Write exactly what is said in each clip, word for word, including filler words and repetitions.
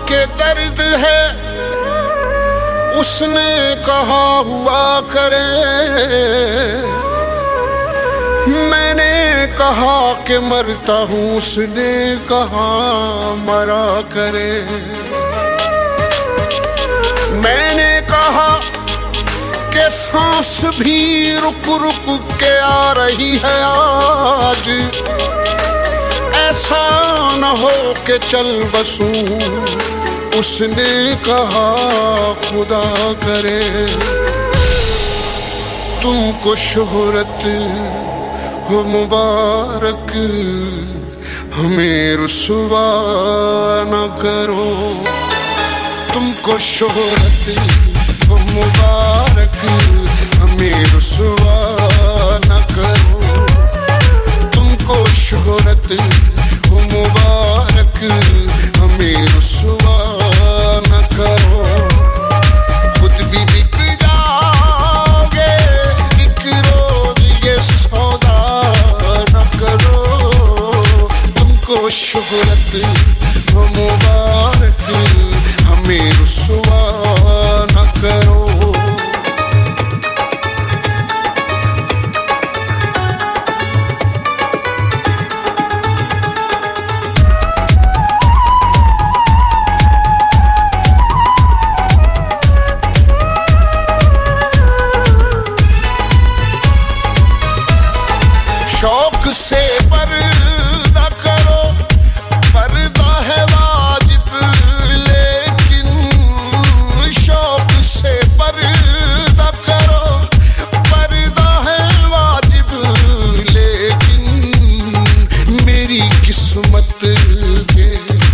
के दर्द है उसने कहा हुआ करे, मैंने कहा कि मरता हूँ उसने कहा मरा करे। मैंने कहा कि सांस भी रुक रुक के आ रही है आज, ऐसा न हो कि चल बसूं उसने कहा खुदा करे। तुमको शोहरत हो मुबारक हमें रुसवा न करो, तुमको शोहरत हो मुबारक हमें रुसवा न करो, तुमको शोहरत हो मुबारक हमें रुसवा न करो। खुद भी बिक जाओगे एक रोज ये सौदा न करो, तुमको शोहरत हो मुबारक हमें रुसवा न करो। शौक से पर्दा करो, पर्दा है वाजिब लेकिन, शौक से पर्दा करो, पर्दा है वाजिब लेकिन, मेरी किस्मत के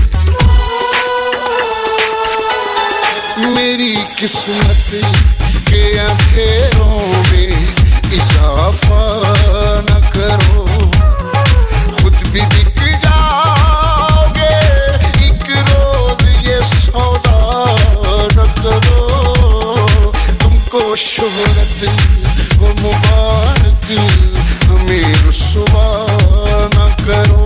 मेरी किस्मत के अंधेरों में इजाफा न करो। खुद भी बिक जाओगे एक रोज ये सौदा न करो, तुमको शोहरत हो मुबारक हमें रुसवा न करो।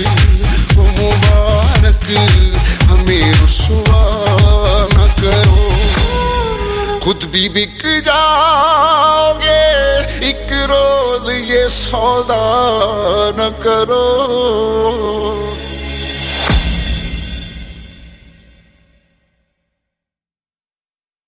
वो मुबारक हमें रुसवा न करो। खुद भी बिक जाओगे एक रोज ये सौदा न करो।